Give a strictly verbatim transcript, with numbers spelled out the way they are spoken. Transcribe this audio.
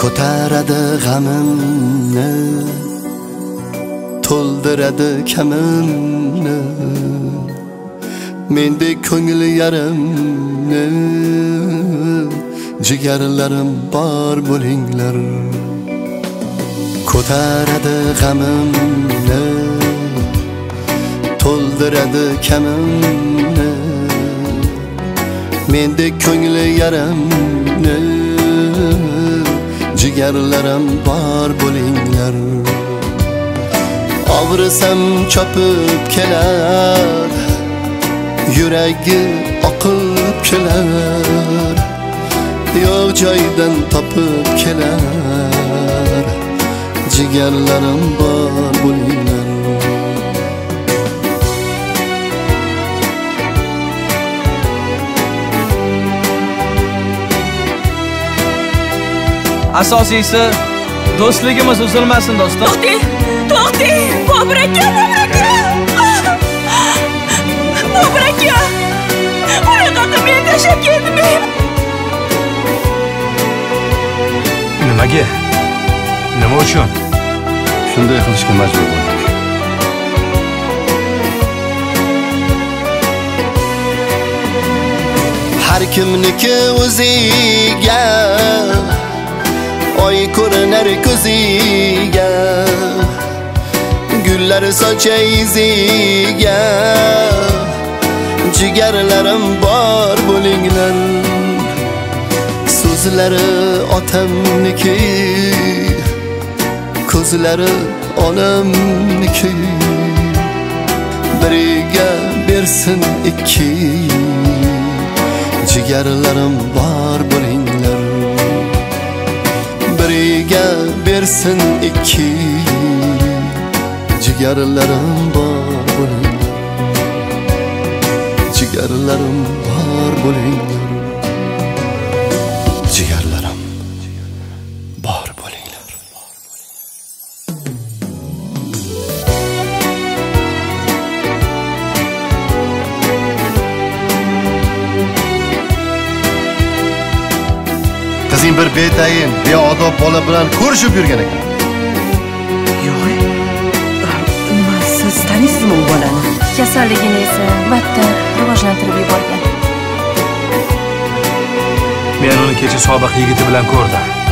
ko'taradi g'amimni, to'ldiradi kamimni, mendek ko'ngil yarimni, jigarlarim bor bo'linglar. Ko'taradi g'amimni, to'ldiradi kamimni, mendek ko'ngil yarimni, jigarlarim bor bo'linglar. Og'risam chopib kelar, yuragi oqib kelar, yo'q joydan topib kelar, jigarlarim bor bo'linglar. Asosiysi do'stligimiz uzilmasin do'stim. To'xting, to'xting, Bobur aka, Bobur aka. Bobur aka. Bunaqa qilib meni tashlab ketmang. Nimaga? Nima uchun? Shunday qilishga majbur bo'ldik. Har kimniki o'ziga, oy ko'rinar ko'ziga, gullar sochar iziga, jigarlarim bor bo'linglar. So'zlari otamniki, ko'zlari onamniki, biriga bersin ikki, jigarlarim bor bo'linglar. Biriga bersin ikki, jigarlarim bor bo'linglar. Jigarlarim bor bo'linglar. Jigarlarim bor bo'linglar. Qizing bir betayin, beodob bola bilan ko'rishib yurgan ekan. Yo'q. Nima, siz taniysizmi u bolani? Kasalligini esa battar rivojlantirib yuborgan. Men uni kecha sobiq yigiti bilan ko'rdim.